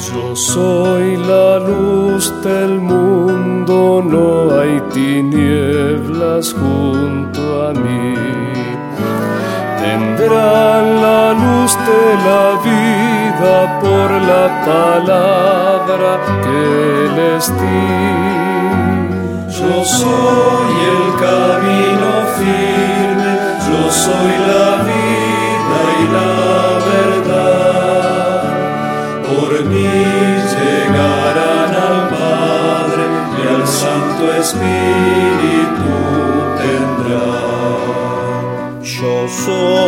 Yo soy la luz del mundo, no hay tinieblas junto a mí. Tendrán la luz de la vida por la palabra que les di. Yo soy el camino firme, yo soy la vida y la verdad. Por mí llegarán al Padre y al Santo Espíritu tendrán. Yo soy